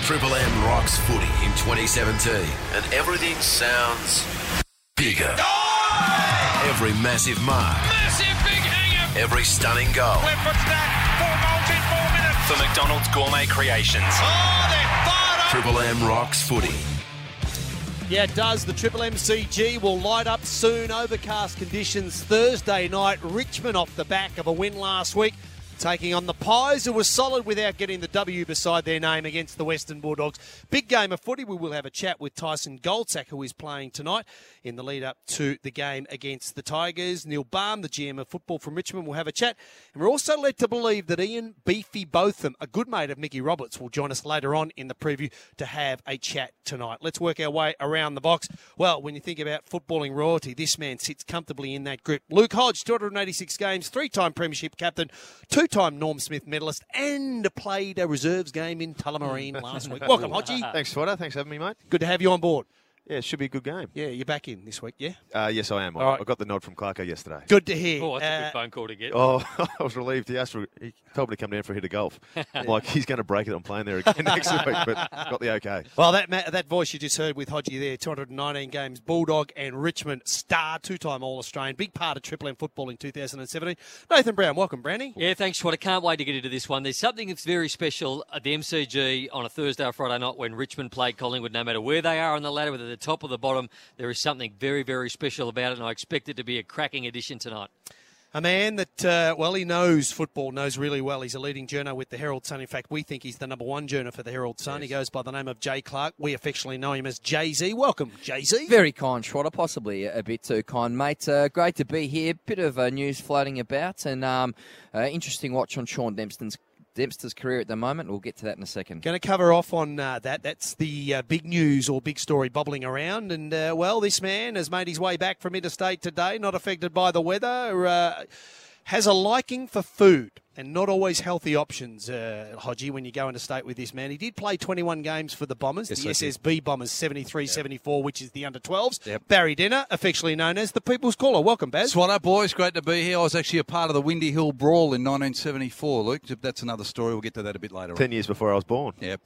Triple M rocks footy in 2017 and everything sounds bigger. Oh! Every massive mark. Massive big hanger. Every stunning goal. Wentworth's that 4 goals in 4 minutes. For McDonald's Gourmet Creations. Oh, they're fired up. Triple M rocks footy. Yeah, it does. The Triple MCG will light up soon. Overcast conditions Thursday night. Richmond off the back of a win last week, taking on the Pies, who was solid without getting the W beside their name against the Western Bulldogs. Big game of footy. We will have a chat with Tyson Goldsack, who is playing tonight in the lead-up to the game against the Tigers. Neil Baum, the GM of football from Richmond, will have a chat. And we're also led to believe that Ian Beefy Botham, a good mate of Mickey Roberts, will join us later on in the preview to have a chat tonight. Let's work our way around the box. Well, when you think about footballing royalty, this man sits comfortably in that grip. Luke Hodge, 286 games, three-time premiership captain, two-time Norm Smith medalist, and played a reserves game in Tullamarine last week. Welcome, Hodgie. Thanks, Swatter. Thanks for having me, mate. Good to have you on board. Yeah, it should be a good game. Yeah, you're back in this week, yeah? Yes, I am. All right. I got the nod from Clarko yesterday. Good to hear. Oh, that's a good phone call to get. Oh, I was relieved. He told me to come down for a hit of golf. I'm like, he's going to break it. I'm playing there again next week, but got the okay. Well, that voice you just heard with Hodgie there, 219 games, Bulldog and Richmond star, two-time All-Australian, big part of Triple M football in 2017. Nathan Brown, welcome, Brownie. Yeah, thanks, Schwad. I can't wait to get into this one. There's something that's very special at the MCG on a Thursday or Friday night when Richmond played Collingwood. No matter where they are on the ladder, whether they're top or the bottom, there is something very, very special about it, and I expect it to be a cracking edition tonight. A man that, he knows football, knows really well. He's a leading journo with the Herald Sun. In fact, we think he's the number one journo for the Herald Sun. Yes. He goes by the name of Jay Clark. We affectionately know him as Jay-Z. Welcome, Jay-Z. Very kind, Schrotter, possibly a bit too kind, mate. Great to be here. Bit of news floating about, and interesting watch on Sean Dempster's career at the moment. We'll get to that in a second. Going to cover off on that. That's the big news or big story bubbling around. And, this man has made his way back from interstate today, not affected by the weather, has a liking for food and not always healthy options, Hodgie, when you go into state with this man. He did play 21 games for the Bombers, yes, the SSB Bombers, 73-74, which is the under-12s. Yep. Barry Denner, affectionately known as the People's Caller. Welcome, Baz. What's up, boys? Great to be here. I was actually a part of the Windy Hill Brawl in 1974, Luke. That's another story. We'll get to that a bit later 10 years before I was born. Yep.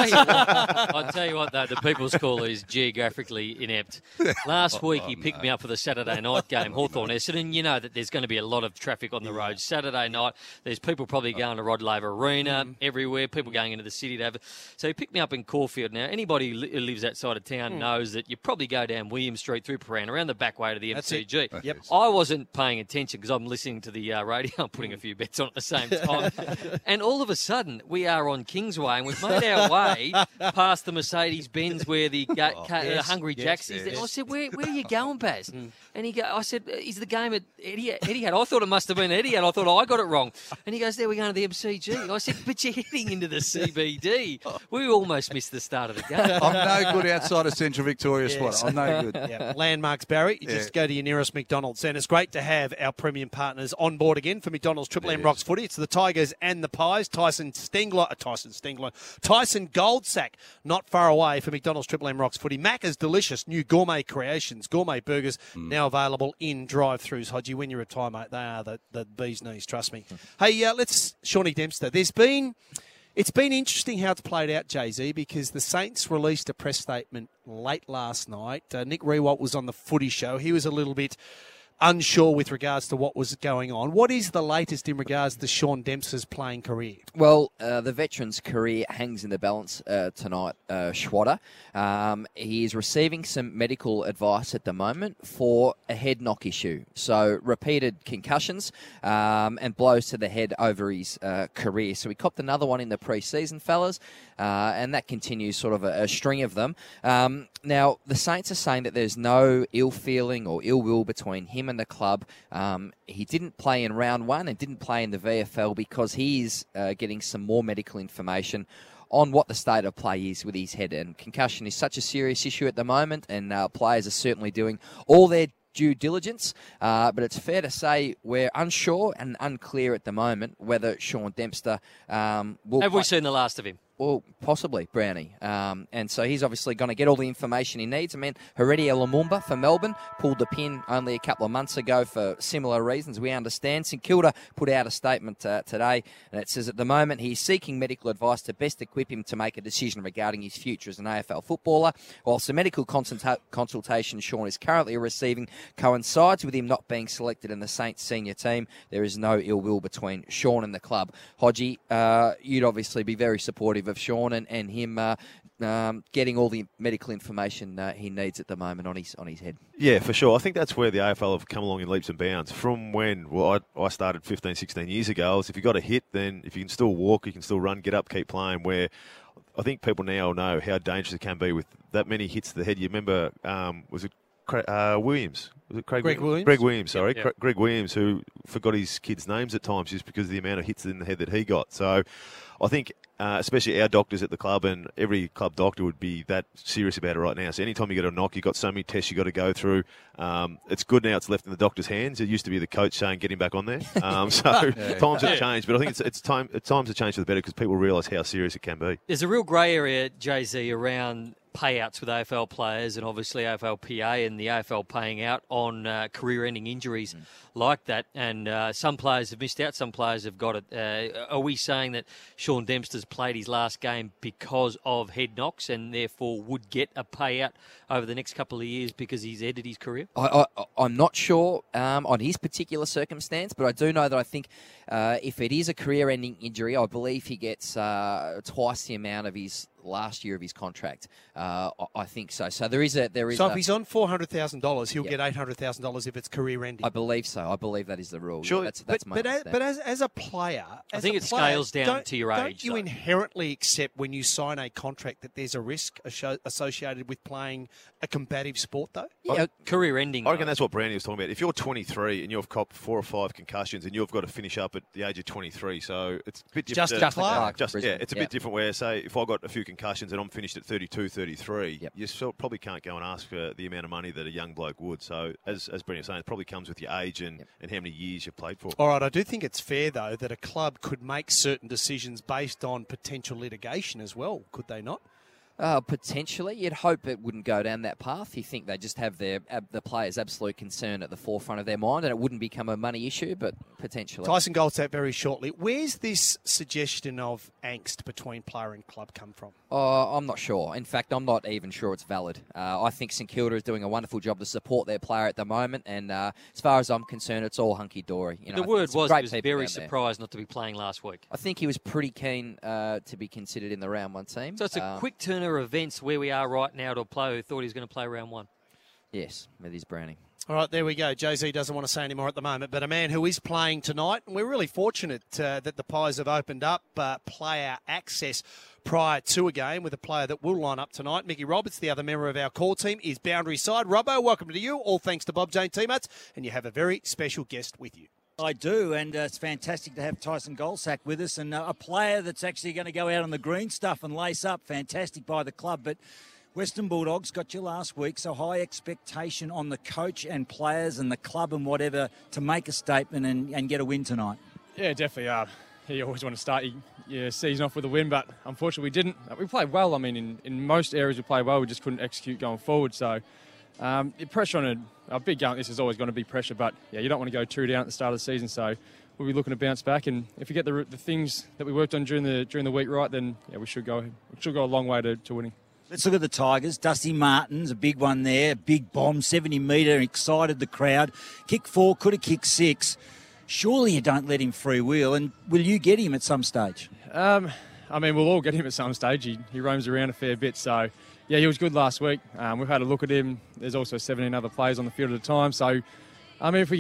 I'll tell you what, though, the People's Caller is geographically inept. Last week, he picked me up for the Saturday night game, Hawthorn-Essendon. You know that there's going to be a lot of traffic on the road. Saturday night, there's people probably going to Rod Laver Arena, everywhere, people going into the city to have it. So he picked me up in Caulfield. Now, anybody who lives outside of town knows that you probably go down William Street through Paran, around the back way to the MCG. Yep. I wasn't paying attention because I'm listening to the radio. I'm putting a few bets on at the same time. And all of a sudden, we are on Kingsway and we've made our way past the Mercedes-Benz where the Hungry Jack's is. Yes. I said, where are you going, Baz? And I said, is the game at Etihad? I thought it must have been Etihad. I thought I got it wrong. And he goes, there, we're going to the MCG. I said, but you're heading into the CBD. We almost missed the start of the game. I'm no good outside of Central Victoria, Swatter. I'm no good. Yeah. Landmarks, Barry. You just go to your nearest McDonald's. And it's great to have our premium partners on board again for McDonald's Triple M Rocks footy. It's the Tigers and the Pies. Tyson Goldsack, not far away for McDonald's Triple M Rocks footy. Macca's delicious new gourmet creations, gourmet burgers, now available in drive-thrus. Hodgie, when you retire, mate, they are the bee's knees, trust me. Hey, let's Shawnee Dempster. It's been interesting how it's played out, Jay-Z, because the Saints released a press statement late last night. Nick Rewalt was on the footy show. He was a little bit unsure with regards to what was going on. What is the latest in regards to Sean Dempster's playing career? Well, the veteran's career hangs in the balance tonight, Schwatter. He is receiving some medical advice at the moment for a head knock issue. So repeated concussions and blows to the head over his career. So he copped another one in the pre-season, fellas, and that continues sort of a string of them. Now, the Saints are saying that there's no ill feeling or ill will between him and the club. He didn't play in round one and didn't play in the VFL because he is getting some more medical information on what the state of play is with his head. And concussion is such a serious issue at the moment, and players are certainly doing all their due diligence, but it's fair to say we're unsure and unclear at the moment whether Sean Dempster will... Have we seen the last of him? Well, possibly, Brownie. And so he's obviously going to get all the information he needs. I mean, Heredia Lumumba for Melbourne pulled the pin only a couple of months ago for similar reasons, we understand. St Kilda put out a statement today, and it says at the moment he's seeking medical advice to best equip him to make a decision regarding his future as an AFL footballer. Whilst the medical consultation Sean is currently receiving coincides with him not being selected in the Saints senior team, there is no ill will between Sean and the club. Hodgie, you'd obviously be very supportive of Sean and him getting all the medical information he needs at the moment on his head. Yeah, for sure. I think that's where the AFL have come along in leaps and bounds. From when I started 15, 16 years ago, is if you got a hit, then if you can still walk, you can still run, get up, keep playing, where I think people now know how dangerous it can be with that many hits to the head. You remember, was it Williams? Was it Greg Williams? Greg Williams, sorry. Yep. Greg Williams, who forgot his kids' names at times just because of the amount of hits in the head that he got. So I think especially our doctors at the club, and every club doctor would be that serious about it right now. So anytime you get a knock, you've got so many tests you've got to go through. It's good now it's left in the doctor's hands. It used to be the coach saying, get him back on there. Times have changed, but I think it's times have changed for the better because people realise how serious it can be. There's a real grey area, Jay-Z, around payouts with AFL players and obviously AFLPA and the AFL paying out on career-ending injuries like that. And some players have missed out, some players have got it. Are we saying that Sean Dempster's played his last game because of head knocks and therefore would get a payout over the next couple of years because he's ended his career? I'm not sure on his particular circumstance, but I do know that I think if it is a career-ending injury, I believe he gets twice the amount of his last year of his contract. I think so. So there is. So if he's on $400,000, he'll get $800,000 if it's career-ending. I believe so. I believe that is the rule. Sure. Yeah, that's my understanding. But as a player, I think it scales down to your age. Don't you inherently accept when you sign a contract that there's a risk associated with playing a combative sport, though? Yeah, career-ending. I reckon that's what Brandy was talking about. If you're 23 and you've copped 4 or 5 concussions and you've got to finish up at the age of 23, so it's a bit different. Just Clark. It's a bit different where, say, if I got a few concussions and I'm finished at 32, 33, you still probably can't go and ask for the amount of money that a young bloke would. So, as Brandy was saying, it probably comes with your age and how many years you've played for. All right, I do think it's fair, though, that a club could make certain decisions based on potential litigation as well, could they not? Potentially. You'd hope it wouldn't go down that path. You think they just have the players' absolute concern at the forefront of their mind and it wouldn't become a money issue, but potentially. Tyson Gold's out very shortly. Where's this suggestion of angst between player and club come from? I'm not sure. In fact, I'm not even sure it's valid. I think St Kilda is doing a wonderful job to support their player at the moment, and as far as I'm concerned, it's all hunky-dory. The word was he was very surprised not to be playing last week. I think he was pretty keen to be considered in the round 1 team. So it's a quick turner of events where we are right now to a player who thought he was going to play round 1. Yes, with his Browning. All right, there we go. Jay-Z doesn't want to say any more at the moment, but a man who is playing tonight, and we're really fortunate that the Pies have opened up player access prior to a game with a player that will line up tonight. Mickey Roberts, the other member of our core team, is boundary side. Robbo, welcome to you, all thanks to Bob Jane teammates, and you have a very special guest with you. I do, and it's fantastic to have Tyson Goldsack with us, and a player that's actually going to go out on the green stuff and lace up. Fantastic by the club, but Western Bulldogs got you last week, so high expectation on the coach and players and the club and whatever to make a statement and get a win tonight. Yeah, definitely. You always want to start your season off with a win, but unfortunately we didn't. We played well. I mean, in most areas we played well. We just couldn't execute going forward. So pressure on a big game like this is always going to be pressure, but yeah, you don't want to go 2 down at the start of the season. So we'll be looking to bounce back, and if we get the things that we worked on during the week right, then yeah, we should go a long way to winning. Let's look at the Tigers. Dusty Martin's a big one there. Big bomb, 70-metre, excited the crowd. Kick 4, could have kicked 6. Surely you don't let him freewheel, and will you get him at some stage? I mean, we'll all get him at some stage. He roams around a fair bit, so yeah, he was good last week. We've had a look at him. There's also 17 other players on the field at a time, so I mean, if we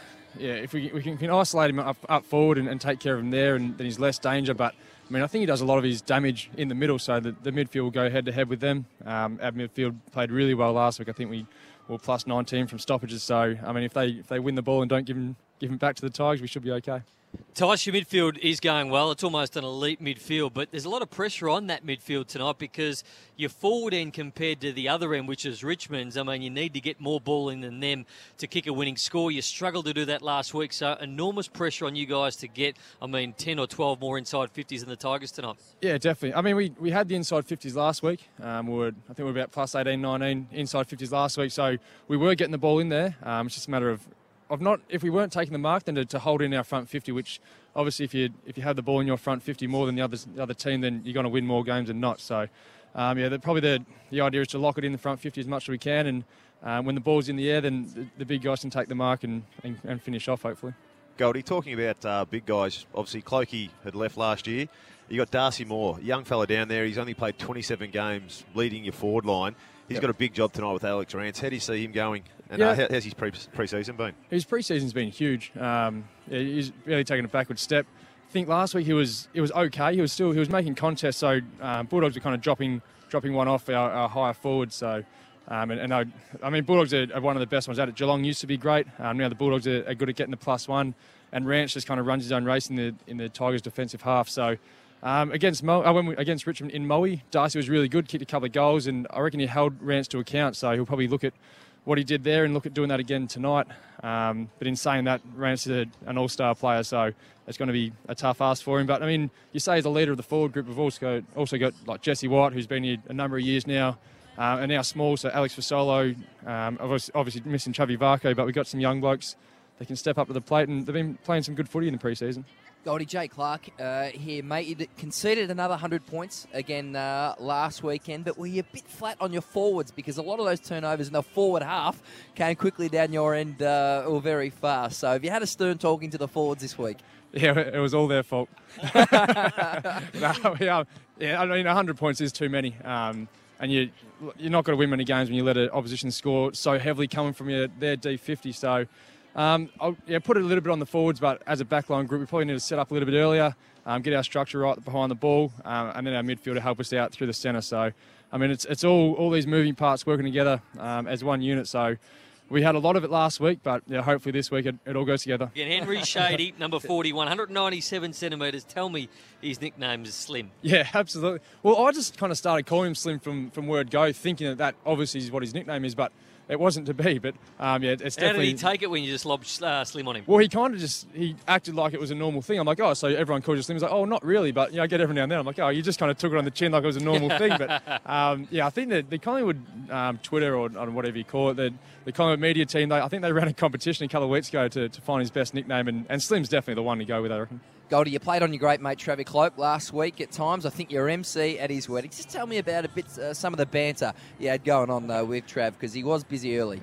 can isolate him up forward and take care of him there, and then he's less danger. But I mean, I think he does a lot of his damage in the middle, so the midfield will go head-to-head with them. Our midfield played really well last week. I think we were plus 19 from stoppages. So, I mean, if they win the ball and don't give him back to the Tigers, we should be okay. Tice, your midfield is going well. It's almost an elite midfield, but there's a lot of pressure on that midfield tonight because your forward end compared to the other end, which is Richmond's, I mean, you need to get more ball in than them to kick a winning score. You struggled to do that last week, so enormous pressure on you guys to get, 10 or 12 more inside 50s than the Tigers tonight. Yeah, definitely. I mean, we had the inside 50s last week. I think we were about plus 18, 19 inside 50s last week, so we were getting the ball in there. It's just a matter of not, if we weren't taking the mark, then to hold in our front 50, which obviously if you have the ball in your front 50 more than the other team, then you're going to win more games than not. So, probably the idea is to lock it in the front 50 as much as we can, and when the ball's in the air, then the big guys can take the mark and finish off, hopefully. Goldie, talking about big guys, obviously Clokey had left last year. You got Darcy Moore, young fella down there. He's only played 27 games leading your forward line. He's got a big job tonight with Alex Rance. How do you see him going? And how's his pre-season been? His pre-season's been huge. He's really taken a backward step. I think last week he was okay. He was making contests, so Bulldogs were kind of dropping one off our higher forwards. So, Bulldogs are one of the best ones at it. Geelong used to be great. Now the Bulldogs are good at getting the +1, and Rance just kind of runs his own race in the Tigers' defensive half. So. Against Richmond in Moe, Darcy was really good, kicked a couple of goals, and I reckon he held Rance to account, so he'll probably look at what he did there and look at doing that again tonight. But in saying that, Rance is an all-star player, so it's going to be a tough ask for him. But, you say as a leader of the forward group, we've also got like Jesse White, who's been here a number of years now, and now small, so Alex Fasolo, obviously missing Chavi Varco, but we've got some young blokes that can step up to the plate, and they've been playing some good footy in the pre-season. Goldie, Jay Clark here, mate. You conceded another 100 points again last weekend, but were you a bit flat on your forwards because a lot of those turnovers in the forward half came quickly down your end or very fast. So have you had a stern talking to the forwards this week? Yeah, it was all their fault. 100 points is too many. And you're not going to win many games when you let an opposition score so heavily coming from their D50. So... I'll put it a little bit on the forwards, but as a backline group, we probably need to set up a little bit earlier, get our structure right behind the ball, and then our midfield to help us out through the centre. So, it's all these moving parts working together as one unit. So, we had a lot of it last week, but hopefully this week it all goes together. Again, Henry Shady, number 41, 197 centimetres. Tell me his nickname is Slim. Yeah, absolutely. Well, I just kind of started calling him Slim from word go, thinking that obviously is what his nickname is, but it wasn't to be. But it's definitely... How did he take it when you just lobbed Slim on him? Well, he kind of he acted like it was a normal thing. I'm like, oh, so everyone calls you Slim? He's like, oh, not really, but I get every now and then. I'm like, oh, you just kind of took it on the chin like it was a normal thing. But I think that the Collingwood Twitter or whatever you call it, the Collingwood media team, I think they ran a competition a couple of weeks ago to find his best nickname, and Slim's definitely the one to go with, I reckon. Goldie, you played on your great mate Travis Cloak last week at times. I think you're MC at his wedding. Just tell me about a bit some of the banter you had going on with Trav, because he was busy early.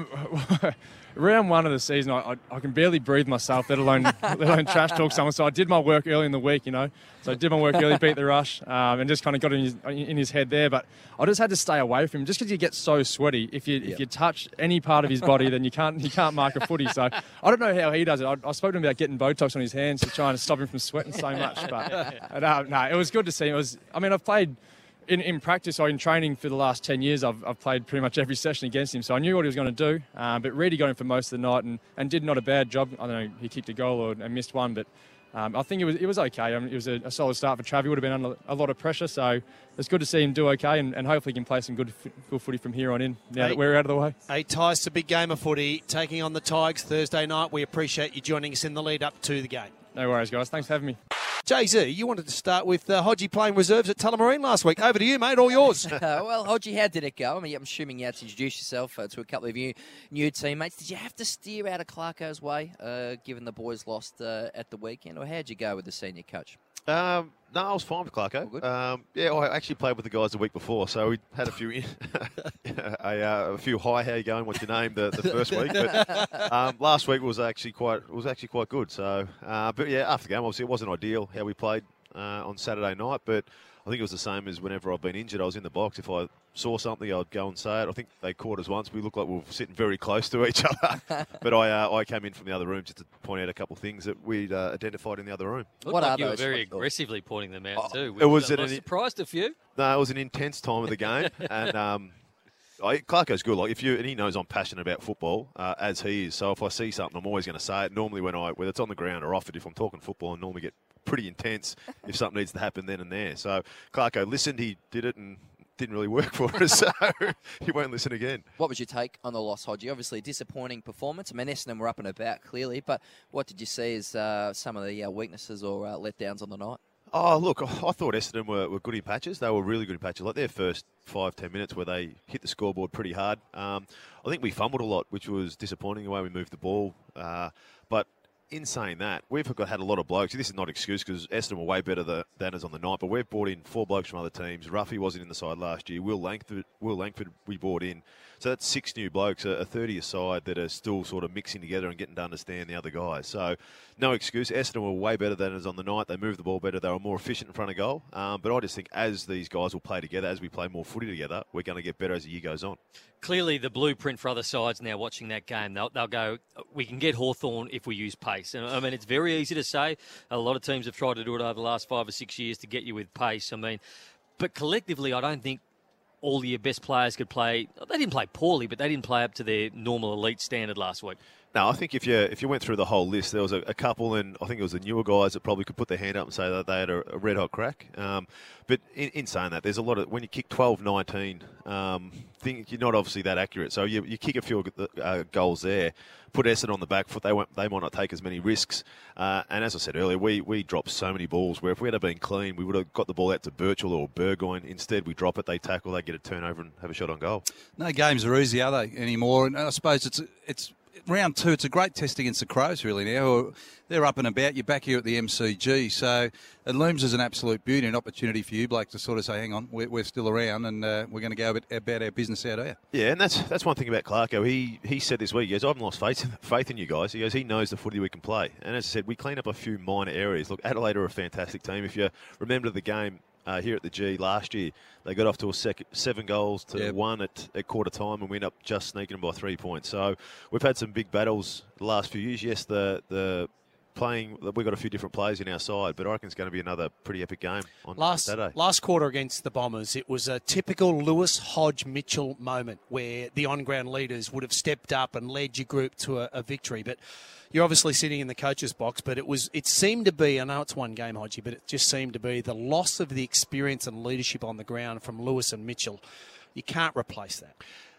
Round one of the season, I can barely breathe myself, let alone trash talk someone. So I did my work early in the week, So I did my work early, beat the rush, and just kind of got in his head there. But I just had to stay away from him, just because you get so sweaty. If you touch any part of his body, then you can't mark a footy. So I don't know how he does it. I spoke to him about getting Botox on his hands to try and stop him from sweating so much. But it was good to see. I've played. In practice or in training for the last 10 years, I've played pretty much every session against him, so I knew what he was going to do. But Reedy got him for most of the night and did not a bad job. I don't know, he kicked a goal and missed one, but I think it was okay. It was a solid start for Trav. He would have been under a lot of pressure, so it's good to see him do okay, and hopefully he can play some good footy from here on in, now that we're out of the way. Hey, Ty, it's a big game of footy, taking on the Tigers Thursday night. We appreciate you joining us in the lead up to the game. No worries, guys. Thanks for having me. Jay-Z, you wanted to start with Hodgie playing reserves at Tullamarine last week. Over to you, mate. All yours. Well, Hodgie, how did it go? I'm assuming you had to introduce yourself to a couple of you new teammates. Did you have to steer out of Clarko's way, given the boys lost at the weekend, or how'd you go with the senior coach? No, I was fine with Clarko. I actually played with the guys the week before, so we had a few a few hi, how you going, what's your name, the first week. But last week was actually quite good. So, but yeah, after the game, obviously it wasn't ideal how we played on Saturday night, but I think it was the same as whenever I've been injured. I was in the box. If I saw something, I'd go and say it. I think they caught us once. We looked like we were sitting very close to each other. But I came in from the other room just to point out a couple of things that we'd identified in the other room. Looked like you were very aggressively pointing them out too. It was surprised a few. No, it was an intense time of the game, and Clarko's good. Like and he knows I'm passionate about football, as he is. So if I see something, I'm always going to say it. Normally, whether it's on the ground or off it, if I'm talking football, I normally get pretty intense if something needs to happen then and there. So Clarko listened, he did it, and didn't really work for us, so he won't listen again. What was your take on the loss, Hodgie? Obviously, a disappointing performance. I mean, Essendon were up and about, clearly, but what did you see as some of the weaknesses or letdowns on the night? Oh, look, I thought Essendon were good in patches. They were really good in patches. Like their first 5-10 minutes where they hit the scoreboard pretty hard. I think we fumbled a lot, which was disappointing the way we moved the ball. But in saying that, we've had a lot of blokes. This is not an excuse because Essendon were way better than us on the night, but we've brought in 4 blokes from other teams. Ruffy wasn't in the side last year. Will Langford we brought in. So that's 6 new blokes, a 30th side that are still sort of mixing together and getting to understand the other guys. So no excuse. Essendon were way better than us on the night. They moved the ball better. They were more efficient in front of goal. But I just think as these guys will play together, as we play more footy together, we're going to get better as the year goes on. Clearly, the blueprint for other sides now watching that game, they'll go, we can get Hawthorn if we use pace. And I mean, it's very easy to say. A lot of teams have tried to do it over the last 5 or 6 years to get you with pace. I mean, but collectively, I don't think all your best players could play. They didn't play poorly, but they didn't play up to their normal elite standard last week. No, I think if you went through the whole list, there was a couple, and I think it was the newer guys that probably could put their hand up and say that they had a red-hot crack. But in saying that, there's a lot of, when you kick 12-19, you're not obviously that accurate. So you kick a few goals there, put Essendon on the back foot, they might not take as many risks. And as I said earlier, we dropped so many balls where if we had been clean, we would have got the ball out to Birchall or Burgoyne. Instead, we drop it, they tackle, they get a turnover and have a shot on goal. No games are easy, are they, anymore? And I suppose it's round 2, it's a great test against the Crows, really, now. They're up and about. You're back here at the MCG, so it looms as an absolute beauty, an opportunity for you, Blake, to sort of say, hang on, we're still around and we're going to go about our business out here. Yeah, and that's one thing about Clarko. He said this week, he goes, I haven't lost faith in you guys. He goes, he knows the footy we can play. And as I said, we clean up a few minor areas. Look, Adelaide are a fantastic team. If you remember the game here at the G last year, they got off to a 7 goals to 1 at quarter time, and we ended up just sneaking them by 3 points. So we've had some big battles the last few years. Yes, the playing, we've got a few different players in our side, but I reckon it's going to be another pretty epic game on Saturday. Last quarter against the Bombers, it was a typical Lewis Hodge Mitchell moment where the on-ground leaders would have stepped up and led your group to a victory. But you're obviously sitting in the coach's box, but it seemed to be, I know it's one game, Hodgie, but it just seemed to be the loss of the experience and leadership on the ground from Lewis and Mitchell. You can't replace that.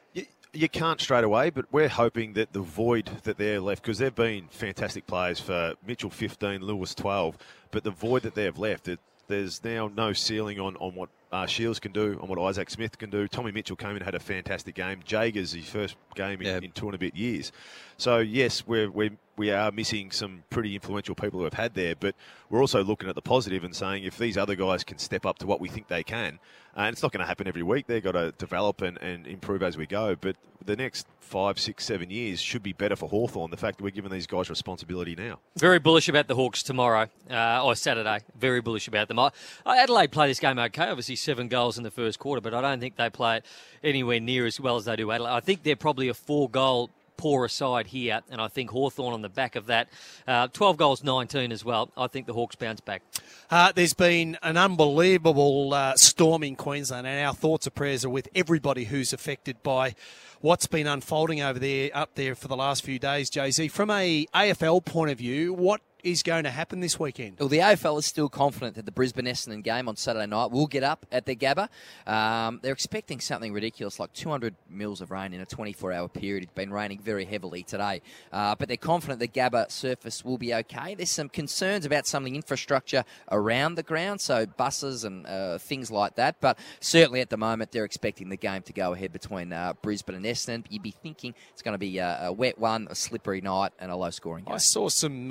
You can't straight away, but we're hoping that the void that they're left, because they've been fantastic players for Mitchell 15, Lewis 12, but the void that they've left, there's now no ceiling on what Shields can do, on what Isaac Smith can do. Tommy Mitchell came in and had a fantastic game. Jager's his first game in 2 and a bit years. So, yes, we are missing some pretty influential people who have had there, but we're also looking at the positive and saying if these other guys can step up to what we think they can, and it's not going to happen every week, they've got to develop and improve as we go, but the next 5, 6, 7 years should be better for Hawthorn, the fact that we're giving these guys responsibility now. Very bullish about the Hawks tomorrow, or Saturday. Very bullish about them. Adelaide play this game okay, obviously 7 goals in the first quarter, but I don't think they play it anywhere near as well as they do Adelaide. I think they're probably a 4-goal poorer side here, and I think Hawthorn on the back of that, 12 goals, 19 as well. I think the Hawks bounce back. There's been an unbelievable storm in Queensland, and our thoughts and prayers are with everybody who's affected by what's been unfolding up there for the last few days, Jay-Z. From a AFL point of view, what is going to happen this weekend? Well, the AFL is still confident that the Brisbane-Essendon game on Saturday night will get up at the Gabba. They're expecting something ridiculous, like 200 mils of rain in a 24-hour period. It's been raining very heavily today. But they're confident the Gabba surface will be okay. There's some concerns about some of the infrastructure around the ground, so buses and things like that. But certainly at the moment, they're expecting the game to go ahead between Brisbane and Essendon. You'd be thinking it's going to be a wet one, a slippery night, and a low-scoring game. I saw some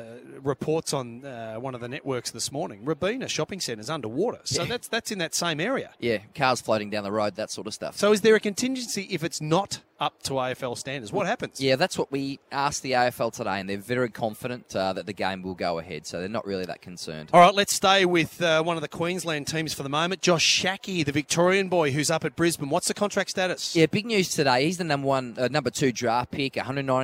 reports on one of the networks this morning. Rabina Shopping Centre's underwater, so that's in that same area. Yeah, cars floating down the road, that sort of stuff. So is there a contingency if it's not up to AFL standards? What happens? Yeah, that's what we asked the AFL today, and they're very confident that the game will go ahead, so they're not really that concerned. All right, let's stay with one of the Queensland teams for the moment. Josh Shackey, the Victorian boy who's up at Brisbane. What's the contract status? Yeah, big news today. He's the number 2 draft pick,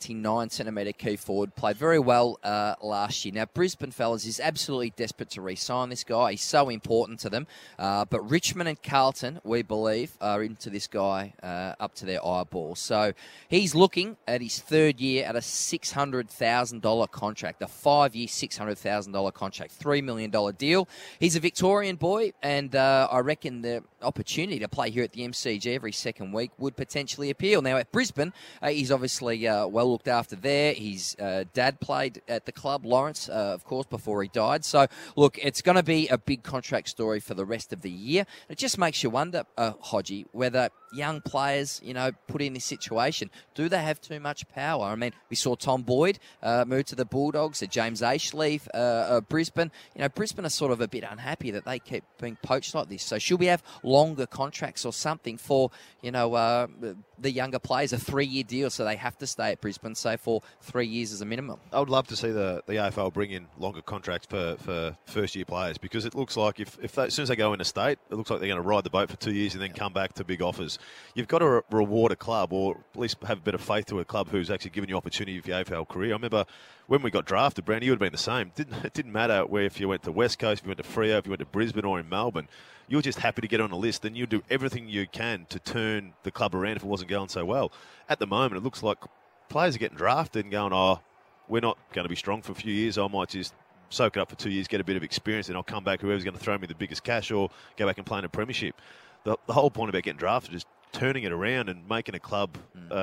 189cm key forward. Played very well last year. Now, Brisbane, fellas, is absolutely desperate to re-sign this guy. He's so important to them. But Richmond and Carlton, we believe, are into this guy up to their eyeballs. So he's looking at his third year at a $600,000 contract, a 5-year, $600,000 contract, $3 million deal. He's a Victorian boy, and I reckon the opportunity to play here at the MCG every second week would potentially appeal. Now, at Brisbane, he's obviously well looked after there. His dad played at the club, Lawrence, of course, before he died. So, look, it's going to be a big contract story for the rest of the year. It just makes you wonder, Hodgie, whether young players, put in this situation, do they have too much power? I mean, we saw Tom Boyd move to the Bulldogs, James Ashleaf, Brisbane. Brisbane are sort of a bit unhappy that they keep being poached like this. So should we have longer contracts or something for, the younger players, a 3-year deal, so they have to stay at Brisbane, say, for 3 years as a minimum? I would love to see the AFL bring in longer contracts for first-year players, because it looks like if they, as soon as they go into state, it looks like they're going to ride the boat for 2 years and then come back to big offers. You've got to reward a club, or at least have a bit of faith to a club who's actually given you opportunity for your AFL career. I remember when we got drafted, Brandy, you would have been the same. It didn't matter where, if you went to West Coast, if you went to Freo, if you went to Brisbane or in Melbourne. You were just happy to get on a list, and you do everything you can to turn the club around if it wasn't going so well. At the moment, it looks like players are getting drafted and going, we're not going to be strong for a few years. I might just soak it up for 2 years, get a bit of experience, and I'll come back, whoever's going to throw me the biggest cash, or go back and play in a premiership. The whole point about getting drafted is turning it around and making a club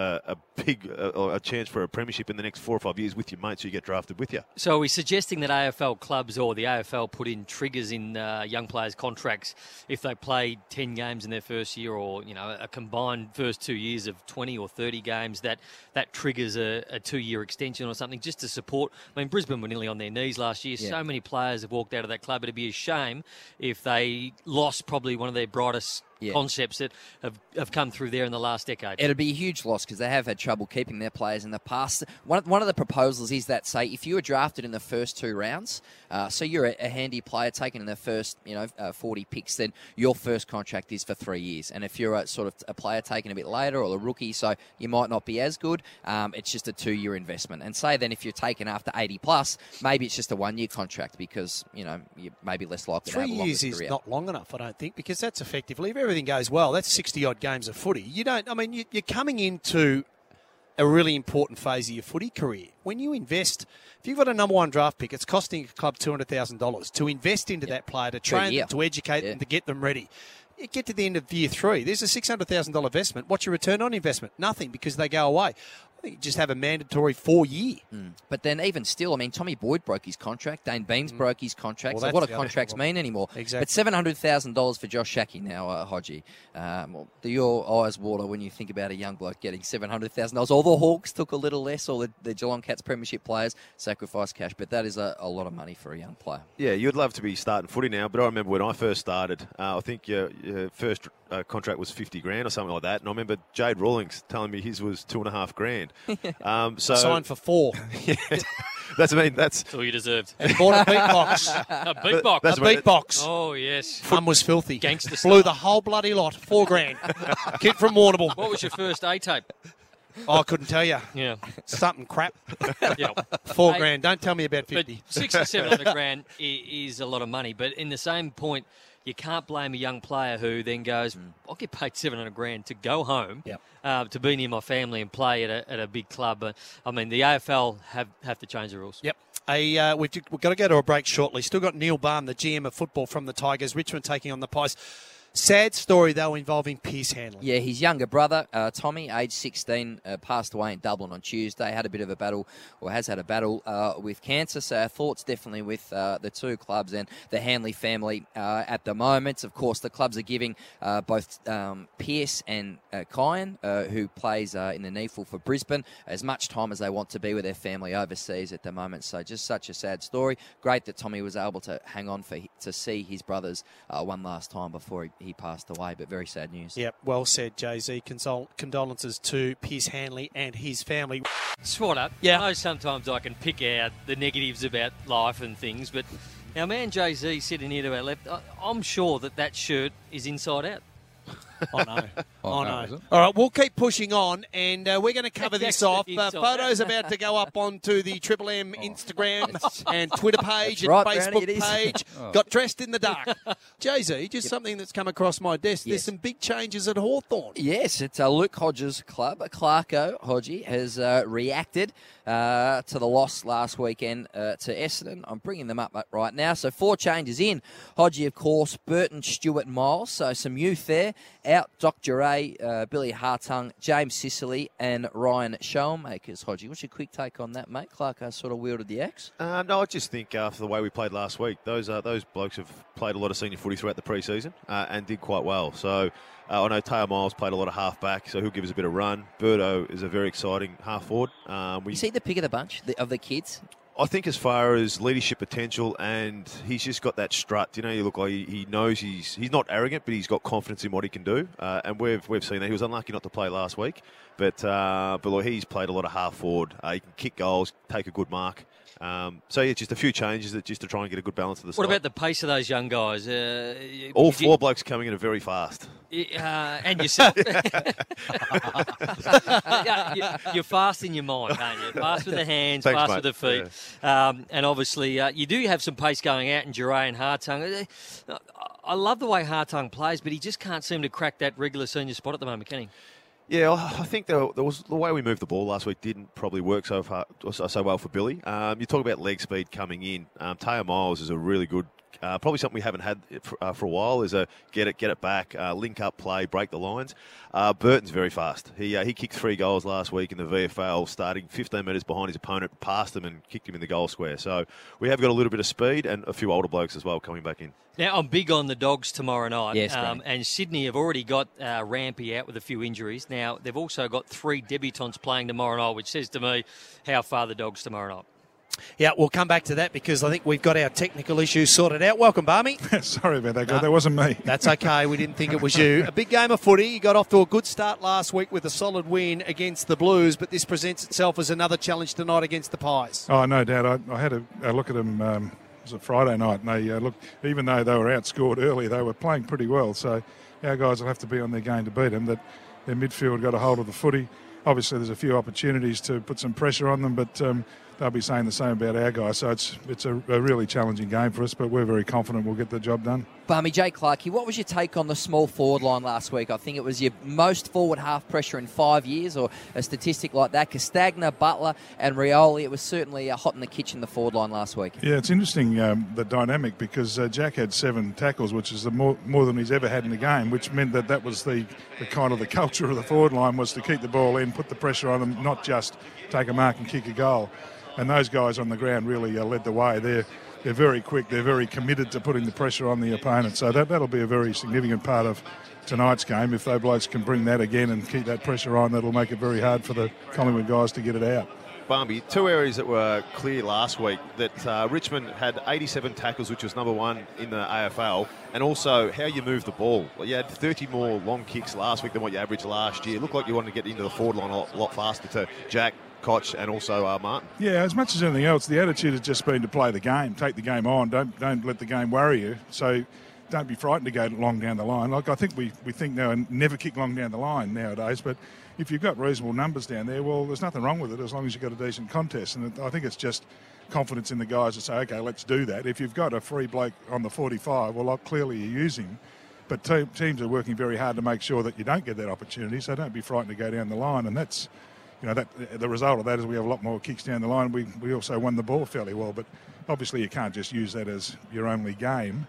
a chance for a premiership in the next 4 or 5 years with your mates who you get drafted with you. So are we suggesting that AFL clubs or the AFL put in triggers in young players' contracts if they played 10 games in their first year, or a combined first 2 years of 20 or 30 games, that triggers a 2-year extension or something, just to support? I mean, Brisbane were nearly on their knees last year. Yeah. So many players have walked out of that club. It'd be a shame if they lost probably one of their brightest concepts that have come through there in the last decade. It'd be a huge loss, because they have had trouble keeping their players in the past. One of the proposals is that, say, if you were drafted in the first 2 rounds, so you're a handy player taken in the first 40 picks, then your first contract is for 3 years. And if you're a player taken a bit later, or a rookie, so you might not be as good, it's just a 2-year investment. And say then if you're taken after 80 plus, maybe it's just a 1-year contract, because you're maybe less likely to have a longer career. 3 years is not long enough, I don't think, because that's effectively, if everything goes well, that's 60-odd games of footy. You're coming into a really important phase of your footy career. When you invest, if you've got a number 1 draft pick, it's costing a club $200,000 to invest into that player, to train them, to educate them, to get them ready. You get to the end of year 3, there's a $600,000 investment. What's your return on investment? Nothing, because they go away. I think you just have a mandatory 4-year. But then even still, Tommy Boyd broke his contract. Dane Beams broke his contract. Well, so what do contracts mean anymore? Exactly. But $700,000 for Josh Shackey now, Hodgie. Do your eyes water when you think about a young bloke getting $700,000? All the Hawks took a little less, or the Geelong Cats premiership players sacrificed cash. But that is a lot of money for a young player. Yeah, you'd love to be starting footy now, but I remember when I first started, I think your first contract was $50,000 or something like that. And I remember Jade Rawlings telling me his was $2,500. So signed for 4. Yeah, that's all you deserved. And bought a beat box. A beat box. A beat box. Oh yes. Mum was filthy. Gangster Blew stuff. the whole bloody lot. $4,000. Kid from Warrnambool. What was your first A tape? I couldn't tell you. Yeah. Something crap. Yeah. $4,000. Don't tell me about 50. But $600,000 is a lot of money. But in the same point, you can't blame a young player who then goes, I'll get paid $700,000 to go home, to be near my family and play at a big club. The AFL have to change the rules. Yep. We've got to go to a break shortly. Still got Neil Balme, the GM of football from the Tigers. Richmond taking on the Pies. Sad story, though, involving Pierce Hanley. Yeah, his younger brother, Tommy, aged 16, passed away in Dublin on Tuesday. Had a bit of a battle, or has had a battle with cancer. So our thoughts definitely with the 2 clubs and the Hanley family at the moment. Of course, the clubs are giving both Pierce and Kyan, who plays in the NEAFL for Brisbane, as much time as they want to be with their family overseas at the moment. So just such a sad story. Great that Tommy was able to hang on to see his brothers one last time before he passed away, but very sad news. Yep, well said, Jay-Z. Condolences to Pierce Hanley and his family. Swatter, yeah. I know sometimes I can pick out the negatives about life and things, but our man Jay-Z sitting here to our left, I'm sure that shirt is inside out. I know. Oh, I no, know. is it? All right, we'll keep pushing on, and we're going to cover this Jackson, off. it's on. Photos about to go up onto the Triple M Instagram and Twitter page and right, Brownie, Facebook it is. page. Got dressed in the dark. Jay-Z, just something that's come across my desk. There's Yes. some big changes at Hawthorn. Yes, it's Luke Hodges' club. Clarko Hodgie has reacted to the loss last weekend to Essendon. I'm bringing them up right now. So 4 changes in. Hodgie, of course, Burton, Stewart, Miles. So some youth there. Out, Doc Duray, Billy Hartung, James Sicily and Ryan Showmakers. Hodgie, what's your quick take on that, mate? Clarko sort of wielded the axe. No, I just think after the way we played last week, those blokes have played a lot of senior footy throughout the pre-season and did quite well. So I know Taylor Miles played a lot of half-back, so he'll give us a bit of run. Berto is a very exciting half-forward. Is he the pick of the bunch, of the kids? I think as far as leadership potential, and he's just got that strut. You know, you look like he knows he's not arrogant, but he's got confidence in what he can do. And we've seen that. He was unlucky not to play last week, but look, he's played a lot of half forward. He can kick goals, take a good mark. So yeah, just a few changes just to try and get a good balance of the side. What about the pace of those young guys? All 4 blokes coming in are very fast. And yourself. You're fast in your mind, aren't you? Fast with the hands, Thanks, fast mate. with the feet. Yeah. And obviously, you do have some pace going out in Duray and Hartung. I love the way Hartung plays, but he just can't seem to crack that regular senior spot at the moment, can he? Yeah, I think there was the way we moved the ball last week didn't probably work so well for Billy. You talk about leg speed coming in. Taylor Miles is a really good, probably something we haven't had for a while. Is a get it back, link up play, break the lines. Burton's very fast. He kicked 3 goals last week in the VFL, starting 15 metres behind his opponent, passed him and kicked him in the goal square. So we have got a little bit of speed and a few older blokes as well coming back in. Now, I'm big on the Dogs tomorrow night. Yes, and Sydney have already got Rampy out with a few injuries. Now, they've also got 3 debutants playing tomorrow night, which says to me how far the Dogs tomorrow night. Yeah, we'll come back to that because I think we've got our technical issues sorted out. Welcome, Barmy. Sorry about that, guy. That wasn't me. That's okay. We didn't think it was you. A big game of footy. You got off to a good start last week with a solid win against the Blues, but this presents itself as another challenge tonight against the Pies. Oh, no doubt. I had a look at them. It was a Friday night, and they looked, even though they were outscored early, they were playing pretty well. So our guys will have to be on their game to beat them. That their midfield got a hold of the footy. Obviously, there's a few opportunities to put some pressure on them, but they'll be saying the same about our guys. So it's a really challenging game for us, but we're very confident we'll get the job done. Barmy, Jay Clarkey, what was your take on the small forward line last week? I think it was your most forward half pressure in 5 years, or a statistic like that. Castagna, Butler and Rioli, it was certainly hot in the kitchen, the forward line last week. Yeah, it's interesting, the dynamic, because Jack had 7 tackles, which is more than he's ever had in the game, which meant that was the kind of the culture of the forward line, was to keep the ball in, put the pressure on them, not just take a mark and kick a goal. And those guys on the ground really led the way. They're very quick. They're very committed to putting the pressure on the opponent. So that'll be a very significant part of tonight's game. If those blokes can bring that again and keep that pressure on, that'll make it very hard for the Collingwood guys to get it out. Barmy, 2 areas that were clear last week, that Richmond had 87 tackles, which was number 1 in the AFL, and also how you move the ball. You had 30 more long kicks last week than what you averaged last year. It looked like you wanted to get into the forward line a lot faster to Jack, Koch and also Martin. Yeah, as much as anything else, the attitude has just been to play the game, take the game on, don't let the game worry you. So don't be frightened to go long down the line. Like I think we think now and never kick long down the line nowadays, but if you've got reasonable numbers down there, well, there's nothing wrong with it as long as you've got a decent contest. And I think it's just confidence in the guys to say, okay, let's do that. If you've got a free bloke on the 45, well, clearly you use him. But teams are working very hard to make sure that you don't get that opportunity, so don't be frightened to go down the line. And that's, the result of that is we have a lot more kicks down the line. We also won the ball fairly well, but obviously you can't just use that as your only game.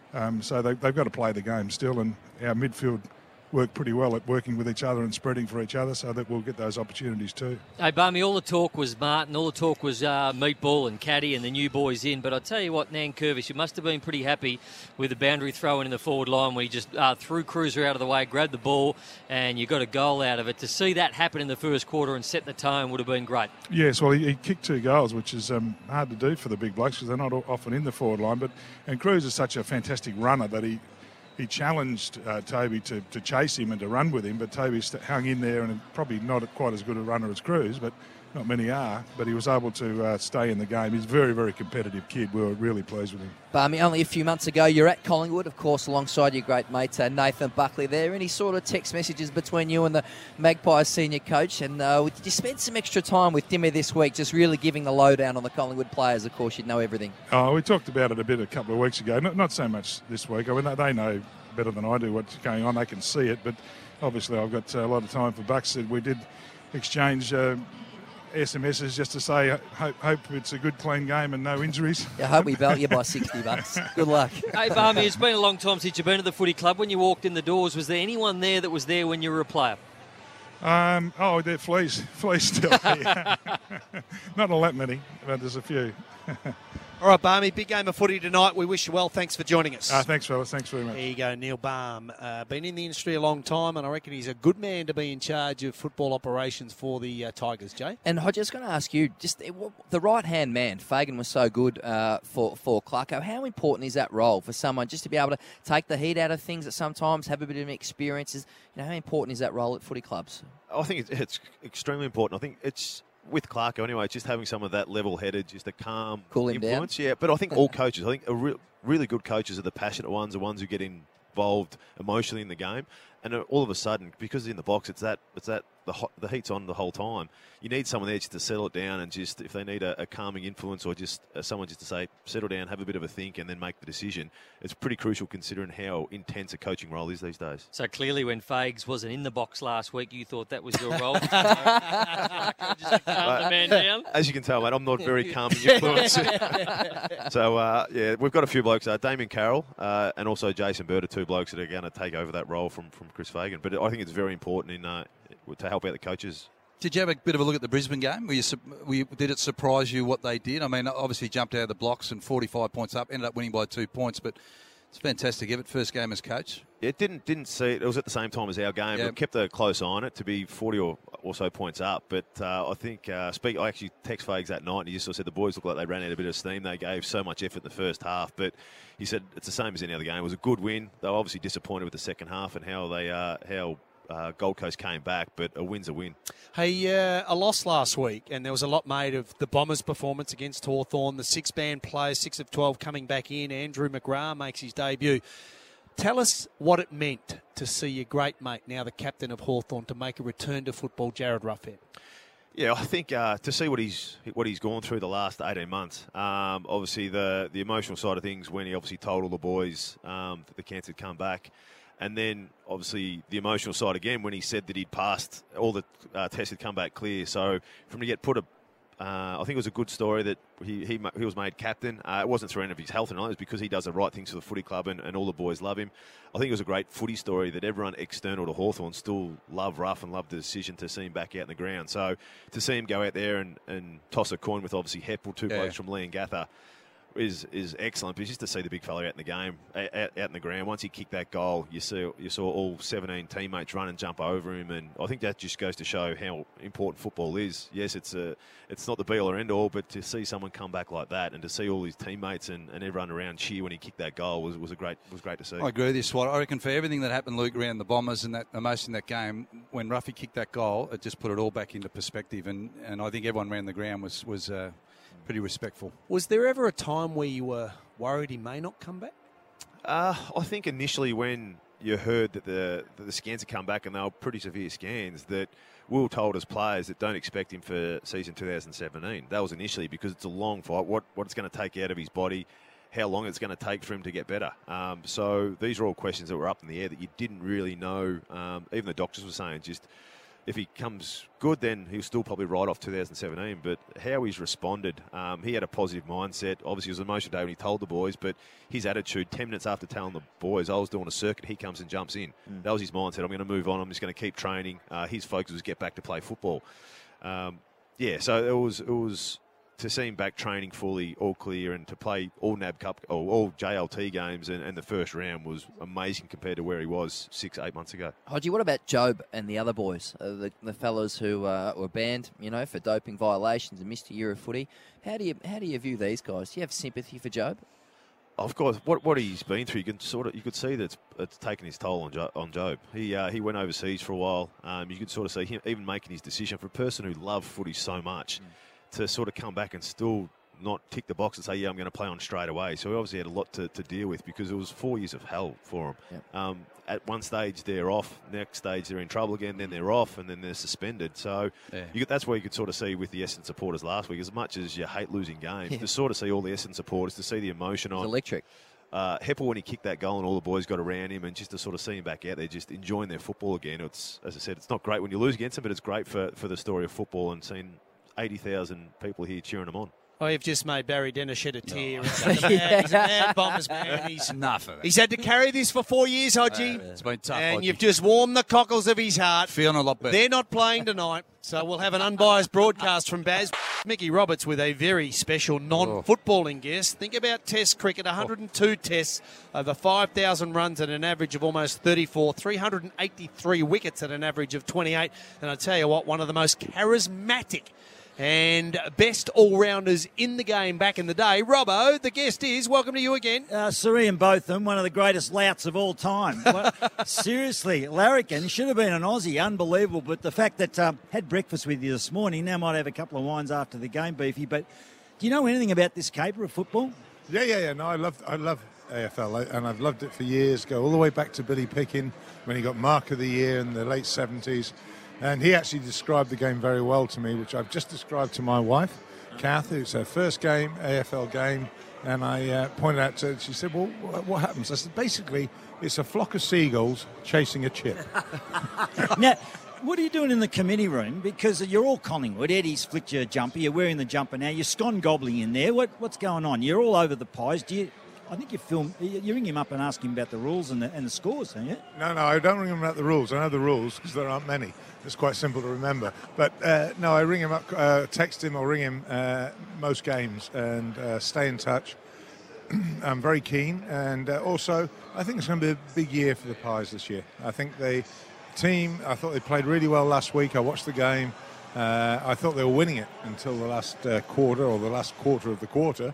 So they've got to play the game still, and our midfield work pretty well at working with each other and spreading for each other, so that we'll get those opportunities too. Hey, Barmy, all the talk was Martin, all the talk was Meatball and Caddy and the new boys in, but I tell you what, Nankervis, you must have been pretty happy with the boundary throw in the forward line where he just threw Cruiser out of the way, grabbed the ball, and you got a goal out of it. To see that happen in the first quarter and set the tone would have been great. Yes, well, he kicked 2 goals, which is hard to do for the big blokes because they're not often in the forward line, and Cruz is such a fantastic runner that he challenged Toby to chase him and to run with him, but Toby hung in there and probably not quite as good a runner as Cruz, but Not many are, but he was able to stay in the game. He's a very, very competitive kid. We were really pleased with him. Barmy, only a few months ago, you're at Collingwood, of course, alongside your great mate Nathan Buckley there. Any sort of text messages between you and the Magpies senior coach? And did you spend some extra time with Dimmy this week, just really giving the lowdown on the Collingwood players? Of course, you'd know everything. Oh, we talked about it a bit a couple of weeks ago. Not so much this week. I mean, they know better than I do what's going on. They can see it, but obviously I've got a lot of time for Bucks. We did exchange SMSs just to say hope it's a good, clean game and no injuries. I hope we belt you by $60. Good luck. Hey, Barmy, it's been a long time since you've been to the footy club. When you walked in the doors, was there anyone there that was there when you were a player? They're fleas still. Yeah. Not all that many, but there's a few. All right, Barmy, big game of footy tonight. We wish you well. Thanks for joining us. Thanks, fellas. Thanks very much. There you go, Neil Balme. Been in the industry a long time, and I reckon he's a good man to be in charge of football operations for the Tigers, Jay. And I just going to ask you, just the right-hand man, Fagan was so good for Clarko. How important is that role for someone just to be able to take the heat out of things at sometimes, have a bit of experiences? How important is that role at footy clubs? I think it's extremely important. I think it's, with Clarko anyway, just having some of that level-headed, just a calm cool influence. Down. Yeah, but I think all coaches, I think really good coaches are the passionate ones, the ones who get involved emotionally in the game. And all of a sudden, because in the box, it's that the heat's on the whole time. You need someone there just to settle it down, and just if they need a calming influence or just someone just to say, settle down, have a bit of a think, and then make the decision. It's pretty crucial considering how intense a coaching role is these days. So clearly, when Fags wasn't in the box last week, you thought that was your role. Just to calm the man down. As you can tell, mate, I'm not very calming influence. So we've got a few blokes. Damien Carroll and also Jason Bird are two blokes that are going to take over that role from Chris Fagan. But I think it's very important to help out the coaches. Did you have a bit of a look at the Brisbane game? Did it surprise you what they did? I mean, obviously jumped out of the blocks and 45 points up, ended up winning by 2 points, but it's a fantastic effort, first game as coach. It didn't see it. It was at the same time as our game. Yeah. We kept a close eye on it to be 40 or so points up. But I think I actually text Fags that night, and he just sort of said the boys looked like they ran out a bit of steam. They gave so much effort in the first half, but he said it's the same as any other game. It was a good win. They were obviously disappointed with the second half and how Gold Coast came back, but a win's a win. Hey, a loss last week, and there was a lot made of the Bombers' performance against Hawthorn. The six-man players, 6 of 12 coming back in. Andrew McGrath makes his debut. Tell us what it meant to see your great mate, now the captain of Hawthorn, to make a return to football, Jared Ruffhead. Yeah, I think to see what he's gone through the last 18 months. Obviously, the emotional side of things when he obviously told all the boys that the cancer had come back. And then, obviously, the emotional side again when he said that he'd passed, all the tests had come back clear. So, for him to get I think it was a good story that he was made captain. It wasn't through any of his health and all, it was because he does the right things for the footy club and all the boys love him. I think it was a great footy story that everyone external to Hawthorn still love Ruff and love the decision to see him back out in the ground. So, to see him go out there and toss a coin with obviously Heppel, two blokes from Leongatha, is excellent, but just to see the big fella out in the game, out in the ground. Once he kicked that goal, you saw all 17 teammates run and jump over him, and I think that just goes to show how important football is. Yes, it's not the be all or end all, but to see someone come back like that and to see all his teammates and everyone around cheer when he kicked that goal was great to see. I agree with you, Swat. I reckon for everything that happened, Luke, around the Bombers and that most in that game, when Ruffy kicked that goal, it just put it all back into perspective, and I think everyone around the ground was pretty respectful. Was there ever a time where you were worried he may not come back? I think initially when you heard that the scans had come back and they were pretty severe scans, that Will told us players that don't expect him for season 2017. That was initially because it's a long fight, what it's going to take out of his body, how long it's going to take for him to get better. So these are all questions that were up in the air that you didn't really know. Even the doctors were saying just if he comes good, then he'll still probably ride off 2017. But how he's responded, he had a positive mindset. Obviously, it was an emotional day when he told the boys, but his attitude, 10 minutes after telling the boys, I was doing a circuit, he comes and jumps in. That was his mindset. I'm going to move on. I'm just going to keep training. His focus was get back to play football. So it was to see him back training fully, all clear, and to play all NAB Cup or all JLT games and the first round was amazing compared to where he was 6-8 months ago. Hodgie, what about Job and the other boys, the fellas who were banned, for doping violations and missed a year of footy? How do you view these guys? Do you have sympathy for Job? Of course, what he's been through, you could see that it's taken his toll on Job. He went overseas for a while. You could sort of see him even making his decision for a person who loved footy so much to sort of come back and still not tick the box and say, yeah, I'm going to play on straight away. So he obviously had a lot to deal with because it was 4 years of hell for him. Yep. At one stage, they're off. Next stage, they're in trouble again. Then they're off, and then they're suspended. So that's where you could sort of see with the Essendon supporters last week, as much as you hate losing games, to sort of see all the Essendon supporters, to see the emotion on. Electric. Heppel, when he kicked that goal and all the boys got around him, and just to sort of see him back out there just enjoying their football again. It's, as I said, it's not great when you lose against them, but it's great for the story of football and seeing 80,000 people here cheering them on. Oh, you've just made Barry Dennis shed a tear. He's a mad Bombers man. Enough of it. He's had to carry this for 4 years, Hodgie. It's been tough, And Hodgie. you've just warmed the cockles of his heart. Feeling a lot better. They're not playing tonight, so we'll have an unbiased broadcast from Baz. Mickey Roberts with a very special non-footballing guest. Think about Test cricket, 102 tests, over 5,000 runs at an average of almost 34, 383 wickets at an average of 28. And I tell you what, one of the most charismatic and best all-rounders in the game back in the day. Robbo, the guest is, welcome to you again. Surrey Botham, one of the greatest louts of all time. Seriously, Larrikin should have been an Aussie, unbelievable. But the fact that had breakfast with you this morning, now might have a couple of wines after the game, Beefy. But do you know anything about this caper of football? Yeah. No, I love AFL, and I've loved it for years. Go all the way back to Billy Pickin when he got Mark of the Year in the late 70s. And he actually described the game very well to me, which I've just described to my wife, Kath. It's her first game, AFL game. And I pointed out to her, she said, well, what happens? I said, basically, it's a flock of seagulls chasing a chip. Now, what are you doing in the committee room? Because you're all Collingwood. Eddie's flicked your jumper. You're wearing the jumper now. You're scone gobbling in there. What's going on? You're all over the pies. I think you ring him up and ask him about the rules and the scores, don't you? No, I don't ring him about the rules. I know the rules because there aren't many. It's quite simple to remember. But no, I ring him up, text him or ring him most games and stay in touch. I'm very keen. And also, I think it's going to be a big year for the Pies this year. I think the team, I thought they played really well last week. I watched the game. I thought they were winning it until the last quarter or the last quarter of the quarter.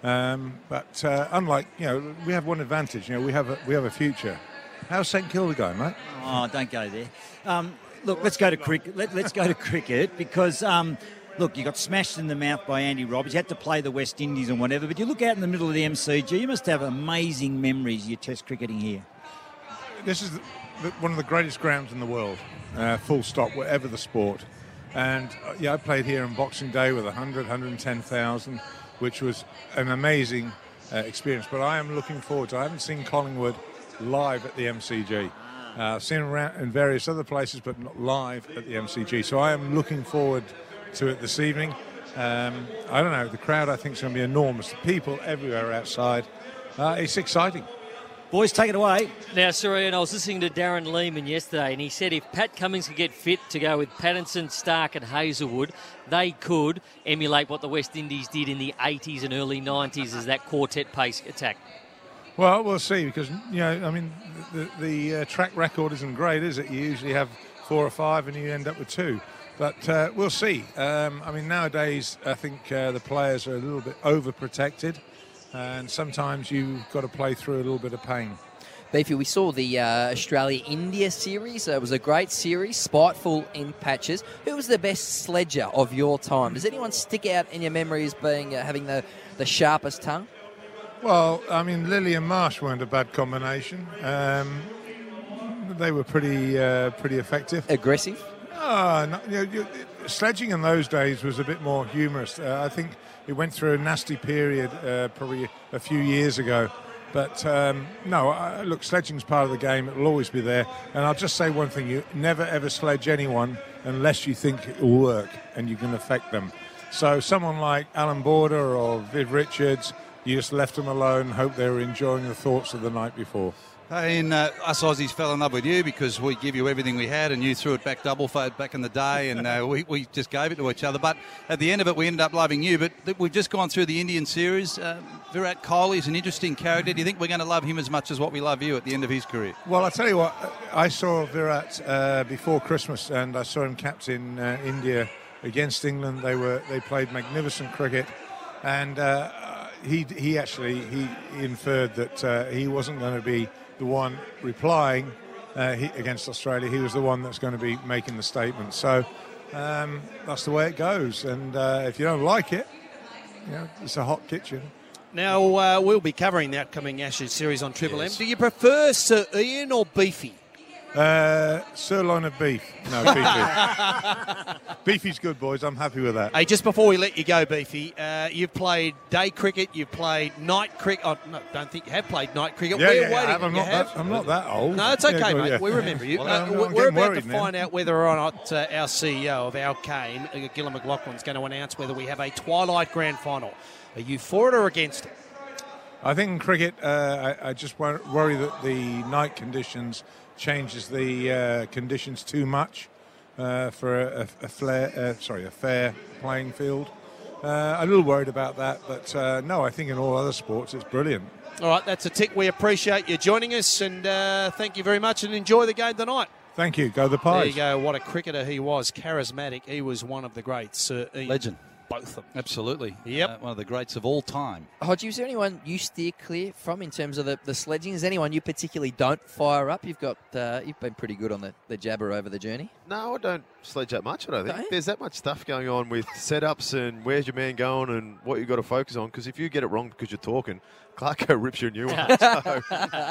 But unlike, we have one advantage. We have a future. How's St Kilda going, mate? Oh, don't go there. Look, let's go to cricket. Let's go to cricket because, look, you got smashed in the mouth by Andy Roberts. You had to play the West Indies and whatever. But you look out in the middle of the MCG, you must have amazing memories of your Test cricketing here. This is one of the greatest grounds in the world, full stop, whatever the sport. And, I played here on Boxing Day with 110,000, which was an amazing experience. But I am looking forward to it. I haven't seen Collingwood live at the MCG. I've seen them around in various other places, but not live at the MCG. So I am looking forward to it this evening. I don't know, the crowd I think is going to be enormous. The people everywhere outside. It's exciting. Boys, take it away. Now, Surrey, and I was listening to Darren Lehman yesterday, and he said if Pat Cummins could get fit to go with Pattinson, Stark and Hazelwood, they could emulate what the West Indies did in the 80s and early 90s as that quartet pace attack. Well, we'll see, because, the track record isn't great, is it? You usually have 4 or 5 and you end up with 2. But we'll see. Nowadays, I think the players are a little bit overprotected, and sometimes you've got to play through a little bit of pain. Beefy, we saw the Australia-India series. It was a great series, spiteful in patches. Who was the best sledger of your time? Does anyone stick out in your memory as being having the sharpest tongue? Well, Lilly and Marsh weren't a bad combination. They were pretty effective. Aggressive? Sledging in those days was a bit more humorous. I think it went through a nasty period probably a few years ago. But, look, sledging's part of the game. It'll always be there. And I'll just say one thing. You never, ever sledge anyone unless you think it will work and you can affect them. So someone like Alan Border or Viv Richards, you just left them alone, hope they were enjoying the thoughts of the night before. And us Aussies fell in love with you because we give you everything we had and you threw it back double fold back in the day and we just gave it to each other. But at the end of it, we ended up loving you. But we've just gone through the Indian series. Virat Kohli is an interesting character. Do you think we're going to love him as much as what we love you at the end of his career? Well, I'll tell you what, I saw Virat before Christmas and I saw him captain India against England. They played magnificent cricket and he actually inferred that he wasn't going to be the one replying against Australia. He was the one that's going to be making the statement. So that's the way it goes. And if you don't like it, it's a hot kitchen. Now, we'll be covering the upcoming Ashes series on Triple M. Do you prefer Sir Ian or Beefy? Sirloin of beef. No, Beefy. Beefy's good, boys. I'm happy with that. Hey, just before we let you go, Beefy, you've played day cricket, you've played night cricket. Oh, no, don't think you have played night cricket. We're waiting. I'm not that old. No, it's okay, mate. Yeah. We remember you. Well, we're about to find out whether or not our CEO of our game, Gillon McLaughlin, is going to announce whether we have a Twilight Grand Final. Are you for it or against it? I think in cricket, I just worry that the night conditions changes the conditions too much for a fair playing field. A little worried about that, but no, I think in all other sports it's brilliant. All right, that's a tick. We appreciate you joining us, and thank you very much, and enjoy the game tonight. Thank you. Go the Pies. There you go. What a cricketer he was. Charismatic. He was one of the greats. Legend. Both of them. Absolutely. Yep. One of the greats of all time. Hodge, is there anyone you steer clear from in terms of the sledging? Is anyone you particularly don't fire up? You've been pretty good on the jabber over the journey. No, I don't sledge that much, I don't think. There's that much stuff going on with setups and where's your man going and what you've got to focus on, because if you get it wrong because you're talking, Clarko rips you a new one. So,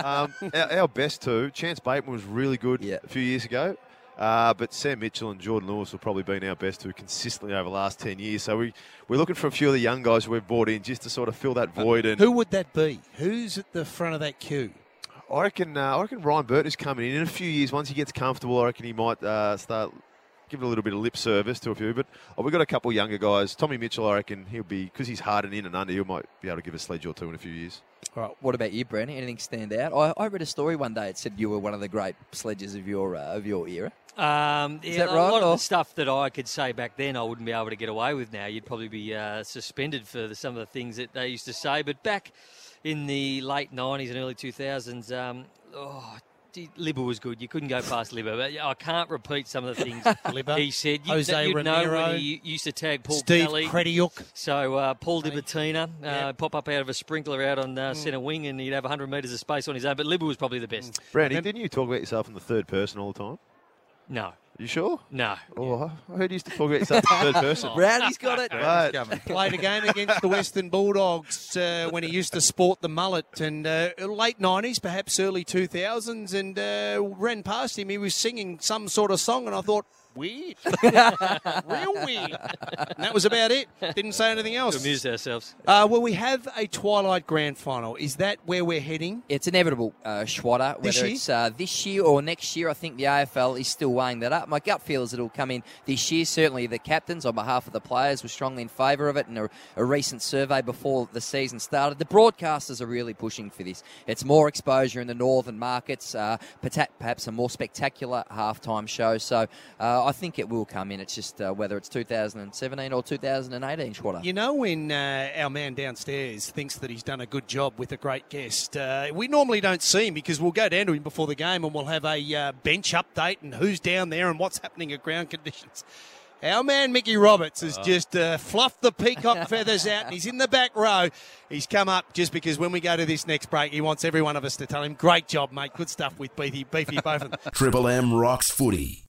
our best two, Chance Bateman was really good a few years ago. But Sam Mitchell and Jordan Lewis have probably been our best two consistently over the last 10 years. So we're looking for a few of the young guys who we've brought in just to sort of fill that void. And who would that be? Who's at the front of that queue? I reckon Ryan Burton is coming in a few years. Once he gets comfortable, I reckon he might start giving a little bit of lip service to a few. But we've got a couple of younger guys. Tommy Mitchell, I reckon he'll be, because he's hard and in and under, he might be able to give a sledge or two in a few years. All right, what about you, Brandon? Anything stand out? I read a story one day. It said you were one of the great sledges of your era. Is that right? A lot of the stuff that I could say back then, I wouldn't be able to get away with now. You'd probably be suspended for some of the things that they used to say. But back in the late 90s and early 2000s, Libba was good. You couldn't go past Libba. But I can't repeat some of the things he said. Jose Ramiro. Know when he used to tag Paul Steve Kelly. Krediuk. So Paul Di Bettina, pop up out of a sprinkler out on centre wing, and he'd have 100 metres of space on his own. But Libba was probably the best. Brandy, didn't you talk about yourself in the third person all the time? No. You sure? No. Oh, I heard you used to talk about yourself in the third person. Brownie's got it. Right. Played a game against the Western Bulldogs when he used to sport the mullet, and late 90s, perhaps early 2000s, and ran past him. He was singing some sort of song, and I thought, weird. Real weird. And that was about it. Didn't say anything else. To amuse ourselves. Well, we have a Twilight Grand Final. Is that where we're heading? It's inevitable, Schwatter. Whether it's this year or next year, I think the AFL is still weighing that up. My gut feel is it'll come in this year. Certainly the captains, on behalf of the players, were strongly in favour of it, and a recent survey before the season started. The broadcasters are really pushing for this. It's more exposure in the northern markets, perhaps a more spectacular halftime show. So I think it will come in. It's just whether it's 2017 or 2018, Schwatter. You know, when our man downstairs thinks that he's done a good job with a great guest, we normally don't see him because we'll go down to him before the game and we'll have a bench update and who's down there and what's happening at ground conditions. Our man Mickey Roberts has just fluffed the peacock feathers out, and he's in the back row. He's come up just because when we go to this next break, he wants every one of us to tell him, great job, mate. Good stuff with Beefy, both of them. Triple M rocks footy.